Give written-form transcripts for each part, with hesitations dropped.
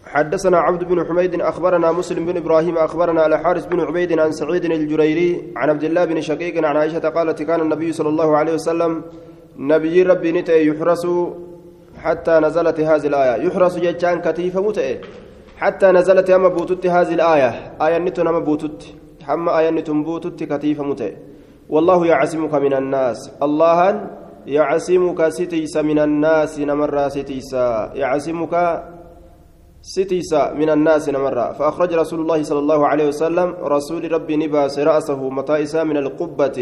حدثنا عبد بن حميد أخبرنا مسلم بن إبراهيم أخبرنا الحارث بن عبيد عن سعيد الجريري عن عبد الله بن شقيق عن عائشة قالت كان النبي صلى الله عليه وسلم نبي ربي نتأ يحرس حتى نزلت هذه الآية يحرس جتان كتيفة متأ حتى نزلت أما بوتت هذه الآية آية نتن أما بوتت حما آية نتن بوتت كتيفة متأ والله يعصمك من الناس الله يعصمك ستيس من الناس نمر ستيس يعصمك ستيس من الناس نمر فأخرج رسول الله صلى الله عليه وسلم رسول ربي نباس رأسه متائسا من القبة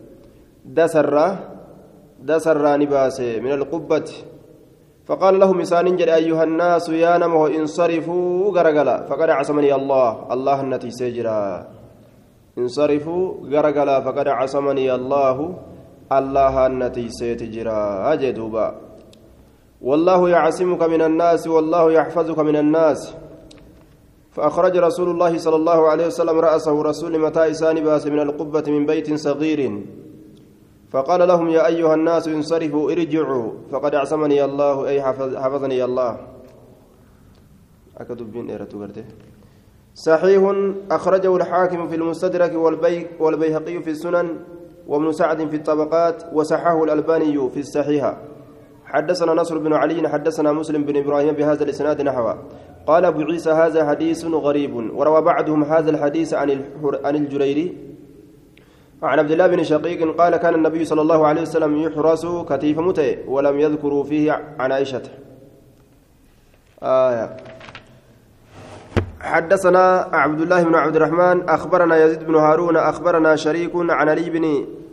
دسر نباس من القبة فقال لهم إنسان جل أيها الناس يا نمه انصرفوا غرغلا فقد عصمني الله التي سجرا انصرفوا غرغلا فقد عصمني الله التي سيتجرا أجدوبا والله يعصمك من الناس والله يحفظك من الناس فأخرج رسول الله صلى الله عليه وسلم رأسه رسول متى إسان باس من القبة من بيت صغير فقال لهم يا أيها الناس انصرفوا ارجعوا فقد عصمني الله أي حفظني الله صحيح أخرجه الحاكم في المستدرك والبيهقي في السنن وابن سعد في الطبقات وصححه الألباني في الصحيحة حدثنا نصر بن علي حدثنا مسلم بن إبراهيم بهذا الإسناد نحوه قال أبو عيسى هذا حديث غريب وروى بعضهم هذا الحديث عن الجريري عن عبد الله بن شقيق قال كان النبي صلى الله عليه وسلم يحرس كتيف متئ ولم يذكروا فيه عن عائشة حدثنا عبد الله بن عبد الرحمن أخبرنا يزيد بن هارون أخبرنا شريك عن علي بن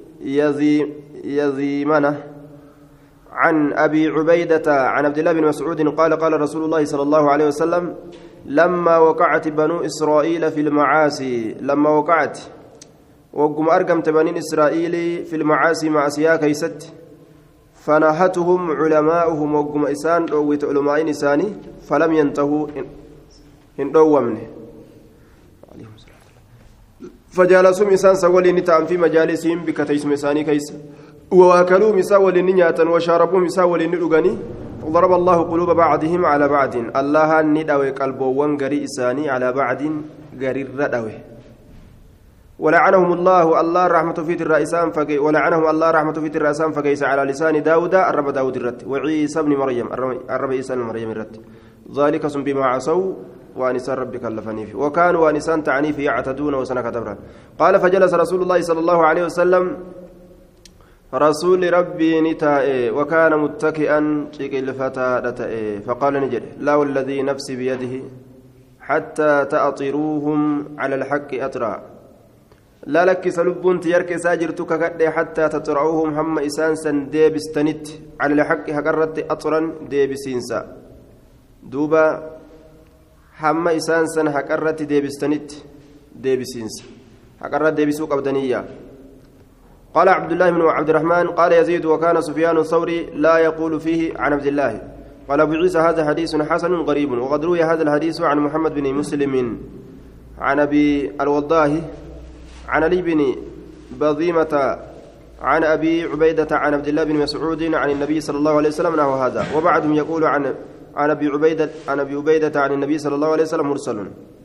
يزيمنة عن أبي عبيدة عن عبد الله بن مسعود قال قال رسول الله صلى الله عليه وسلم لما وقعت بنو إسرائيل في المعاصي لما وقعت وقم أرقمت بني إسرائيل في المعاصي مع سياك يست فنهتهم علماؤهم وقم إسان رويت علماء إساني فلم ينتهوا إن رومنه فجالسوا إسان سولي نتعم في مجالسهم بكتيس مساني كيس وأكلوا مساول نياتا وشربوا مساول ندغني ضرب الله قلوب بعضهم على بعض الله ندوي قلبو وانغري إساني على بعض غرير ردوي ولعنهم الله رحمة في الرئيسان ولعنهم الله رحمة في الرئيسان فكيس على لسان داود الرب داود الرت وعيسى بن مريم الرب عيسى بن مريم الرت ذلك بما عصوا وانسان ربك اللفني وكانوا وانسان تعنيف يعتدون وسنك دبرا قال فجلس رسول الله صلى الله عليه وسلم رسول ربي نتاء وكان متكئا شكل فتاة فقال نجد لا والذي نفسي بيده حتى تأطروهم على الحق أطرا لا لك سلبون تيرك ساجرتك كد حتى تطرعوهم هم إسانسا ديبستنت على الحق هقرت أطرا ديبسينسا دوبا هم إسانسا هقرت ديبستنت ديبسينسا هقرت ديبسوك أبدانية قال عبد الله بن عبد الرحمن قال يزيد وكان سفيان الثوري لا يقول فيه عن عبد الله قال أبو عيسى هذا حديث حسن غريب وقد روي هذا الحديث عن محمد بن مسلم عن أبي الوضاه عن علي بن بضيمة عن أبي عبيدة عن عبد الله بن مسعود عن النبي صلى الله عليه وسلم نحو هذا وبعضهم يقول عن أبي عبيدة عن النبي صلى الله عليه وسلم مرسل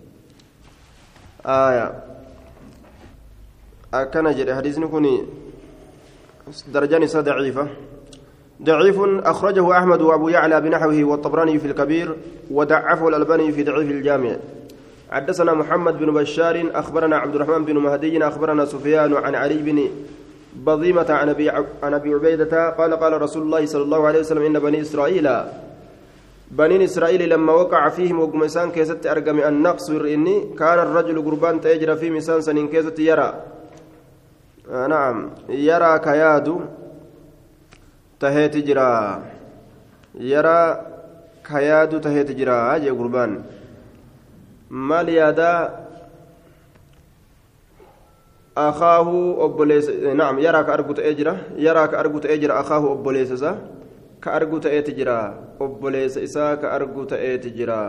أكن جري حديث نكوني درجان ضعيف أخرجه أحمد وأبو يعلى بنحوه والطبراني في الكبير ودعفه الألباني في ضعيف الجامع حدثنا محمد بن بشار أخبرنا عبد الرحمن بن مهدي أخبرنا سفيان عن علي بن بضيمة عن أبي عبيدة قال رسول الله صلى الله عليه وسلم إن بني إسرائيل لما وقع فيهم وقمسان كيست أرقم النقص إني كان الرجل قربان تأجر في مسان سنين كيست يرى نعم يرى كياد تهيت جرا يرى كياد تهيت جرا أجي قربان مال يادا أخاه أبوليس نعم يرى كأرجوت أجرا أخاه أبوليس كأرجوت أتجرا أبوليس إسا كأرجوت أتجرا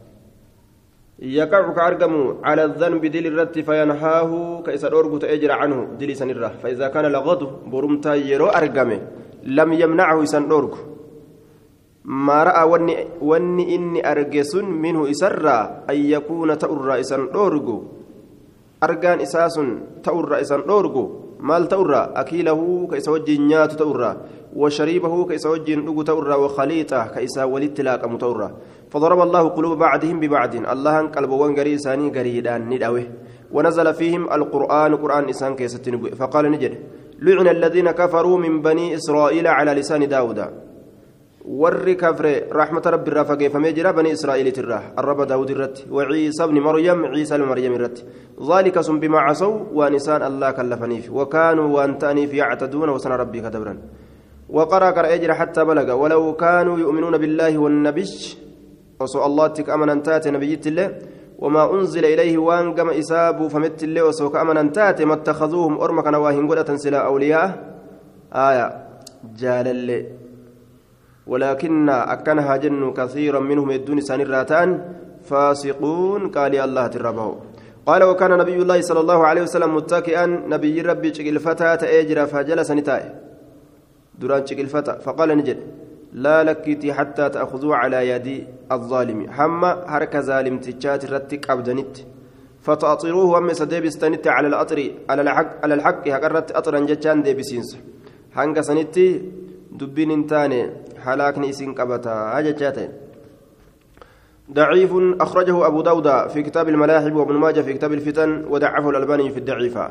يقع كأرجم على الذنب دل الرت فينهاه كإسا أرجوت أجرا عنه دل سنرة فإذا كان لغض برمتا يرو أرجمه لم يمنعه إسان أرجو ما رأى وني إني أرجس منه إسرى أن يكون تأرى إسان أورجو أرجان إساس تأرى إسان أورجو مال تأرى أكيله كيسوج نيات تأرى وشريبه كيسوج نجو تأرى وخليطه كيسا ولد تلاك متأرى فضرب الله قلوب بعضهم ببعض الله قلب وانجري ساني جريدان ندأوه ونزل فيهم القرآن قرآن إسان كيستنبو فقال نجد لعن الذين كفروا من بني إسرائيل على لسان داود ور كفر رحمة رب الرافق فمجرى بني إسرائيل تراه الرب داود الرت وعيسى بن مريم عيسى المريم الرت ذلك بما عصوا ونسان الله كلفنيف وكانوا وانتانيف يعتدون وسن ربي كدبرا وقرأ أجر حتى بلغ ولو كانوا يؤمنون بالله والنبي وسؤال الله تك أمنا تات نبيت الله وما أنزل إليه وان قم إساب فمت الله وسوك أمنا تات ما اتخذوهم أرمك نواهن قلة سلا أولياء آية جال اللي ولكن أكنها جن كثيرا منهم الدون سانراتان فاسقون قال الله تربه قال وكان نبي الله صلى الله عليه وسلم متكئا نبي ربي شكل فتاة أجرى فجلس نتائه دران شكل فتاة فقال نجد لا لكيتي حتى تأخذوا على يد الظالم حما هرك ظالم تجات رتك أبدنت فتأطروه وم سديبستنت على الأطر على الحق هكرت أطرا جتان ديبسينس هنگ سنتي دبين انتاني حلاكني اسن قبتا هاجتين ضعيف أخرجه أبو داود في كتاب الملاحب وابن ماجه في كتاب الفتن ودعفه الألباني في الضعيفة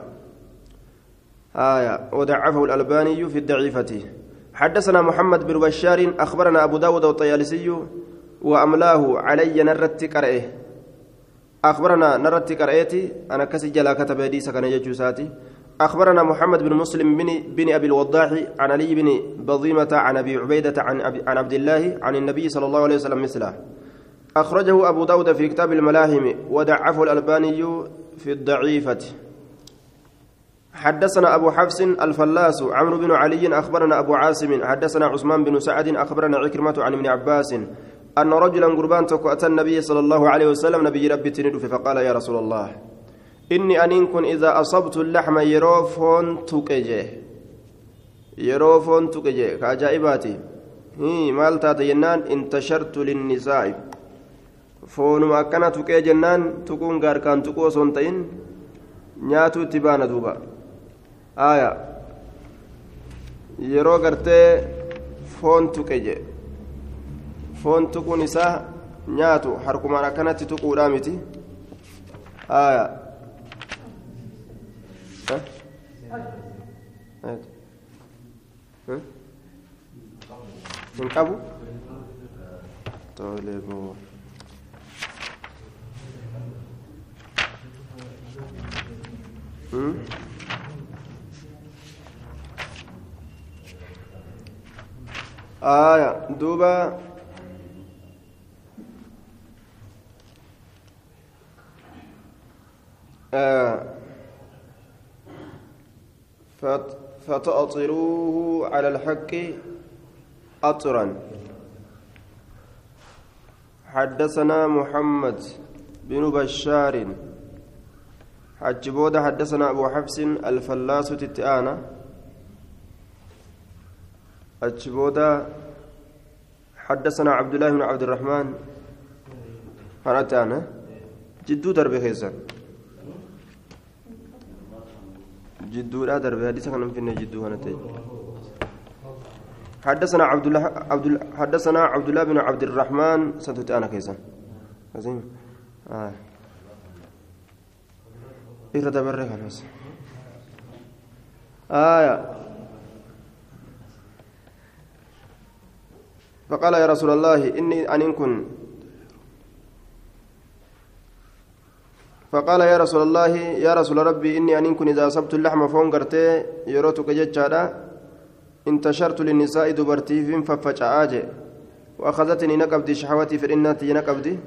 ودعفه الألباني في الضعيفة حدثنا محمد بن بشار أخبرنا أبو داود والطيالسي وأملاه علي نرت قرئه أخبرنا نرت قرئتي أنا كسي جلا كتب حديث كان يجوساتي أخبرنا محمد بن مسلم بن أبي الوضاح عن علي بن بضيمة عن أبي عبيدة عن عبد الله عن النبي صلى الله عليه وسلم مثله أخرجه أبو داود في كتاب الملاهم ودعفه الألباني في الضعيفة حدثنا أبو حفص الفلاس عمرو بن علي أخبرنا أبو عاصم حدثنا عثمان بن سعد أخبرنا عكرمة عن ابن عباس أن رجلا قربان أتى النبي صلى الله عليه وسلم نبي ربي تندف فقال يا رسول الله إني أنكن إذا أصبت اللحم يروفون تكجي كعجائباتي مالتا تينان انتشرت للنساء فون ما كان تكي جنان تكون غار كان تكو سنتين نياتو تبانا دوبا آية يرو غرتي فون تكجي فون تكو نساء نياتو حركما كانت تكو رامتي آية من قبو طالبو دوبا فتأطروه على الحق أطرا حدثنا محمد بن بشار حجبودة حدثنا أبو حفص الفلاس تتآنا حجبودة حدثنا عبد الله بن عبد الرحمن هنتانا جدو درب خيسان جدو لا درب حديثا كان في جدو هنتاج حدثنا حدثنا عبد الله بن عبد الرحمن ستتآنا كيسان عظيم إذا تبرك خلاص فقال يا رسول الله إني أن كن فقال يا رسول الله يا رسول ربي إني أن كن إذا أصبت اللحم فونغرتي يروتك جتشادا انتشرت للنساء دبرتي فين ففجعاجي وأخذتني نقبدي شحوتي في الإنات نقبدي